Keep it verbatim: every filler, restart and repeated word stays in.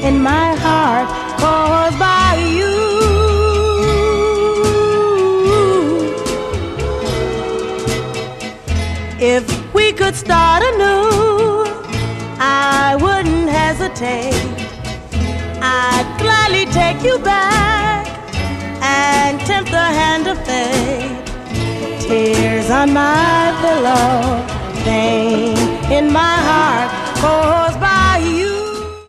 in my heart caused by you. If we could start anew, I wouldn't hesitate. I'd gladly take you back and tempt the hand of fate. Tears on my pillow, pain in my heart caused by you.